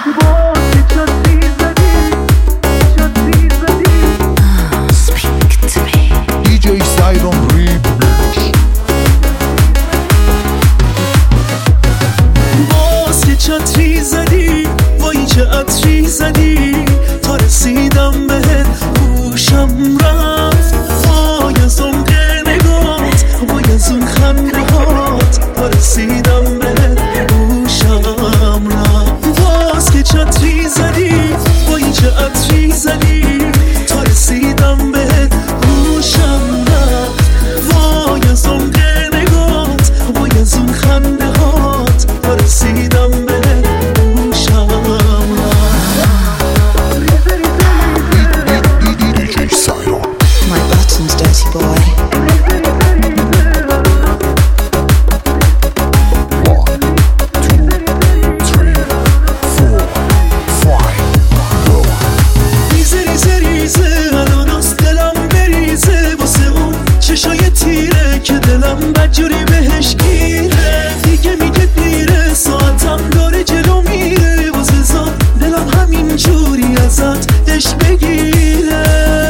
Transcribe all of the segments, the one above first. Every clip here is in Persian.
چتری زدی وای چه عطری زدی تا رسیدم بهت گوشم رفت وای از اون نگات وای از اون خندهات تا رسیدم بهت گوشم رفت باز که چتری زدی وای چه عطری زدی تا رسیدم بهت گوشم رفت وای از اون نگات وای از اون خندهات تا رسیدم که دلم بدجوری بهش گیره دیگه میگه دیره ساعتم داره جلو میره واسه زاد دلم همین جوری ازت دش بگیره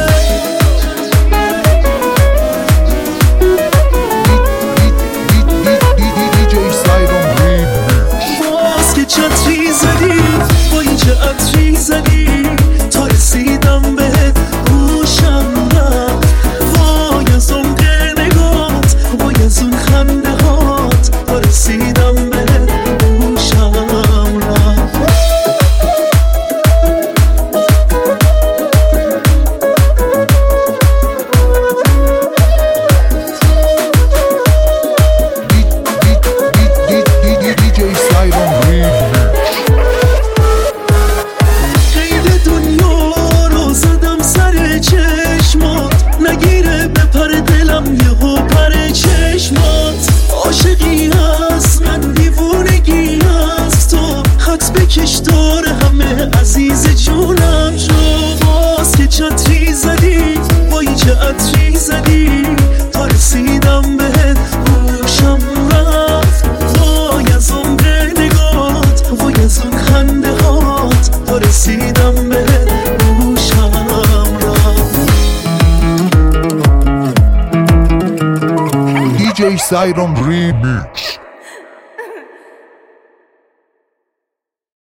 باز که چتری زدی وای چه عطری زدی تا رسیدم بهت گوشم رفت وای از اون از اون خنده هات تا رسیدم بهت گوشم رفت قید دنیا رو زدم سر چشمات نگیره بپر دلم یهو پر چشمات عاشقی هست من دیوونگی هست تو خط بکش داره همه عزیز جونم شو باز که چتری زدی وای چه عطری زدی تا رسیدم بهت گوشم رفت وای از اون نگات وای از اون خنده هات تا رسیدم بهت گوشم رفت DJ Siron Remix.